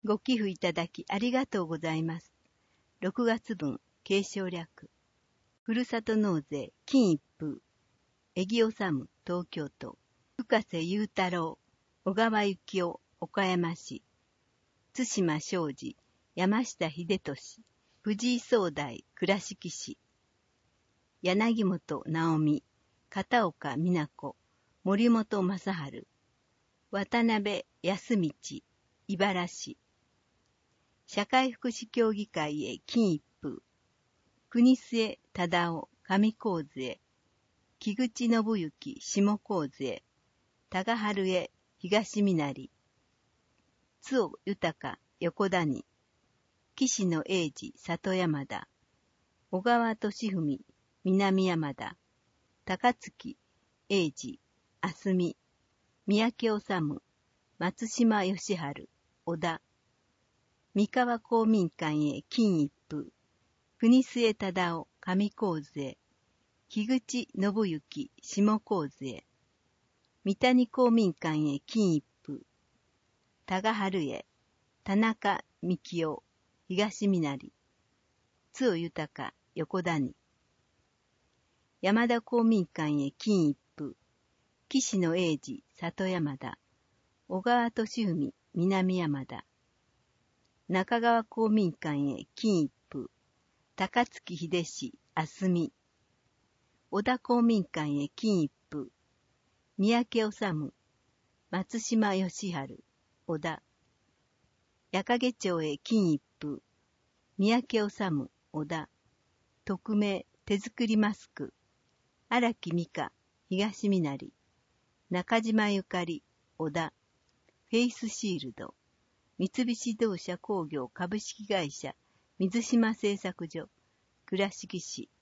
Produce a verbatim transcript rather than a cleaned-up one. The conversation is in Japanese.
ご寄付いただきありがとうございます。ろくがつ分、継承略。ふるさと納税、金一封。江木治、東京都。深瀬雄太郎、小川幸夫、岡山市。津島昌司、山下秀俊、藤井壮大、倉敷市。柳本直美、片岡美奈子、森本正治。渡辺康道、茨市。社会福祉協議会へ金一封。国末忠夫、上高津へ。木口信之、下高津へ。多賀春へ、東みなり。津尾豊、横谷。岸野英二、里山田。小川俊文、南山田。高槻英二、あすみ。三宅治、松島義治、小田。三河公民館へ金一封。国末忠夫、上高津へ。木口信之、下高津へ。三谷公民館へ金一封。多賀春へ。田中幹夫、東みなり。津尾豊、横谷。山田公民館へ金一封。岸野英二、里山田。小川俊文、南山田。中川公民館へ金一封。高槻秀志、あすみ。小田公民館へ金一封。三宅治、松島義治、小田。矢掛町へ金一封。三宅治、小田。匿名、手作りマスク。荒木美香、東みなり。中島ゆかり、小田。フェイスシールド。三菱自動車工業株式会社、水島製作所、倉敷市。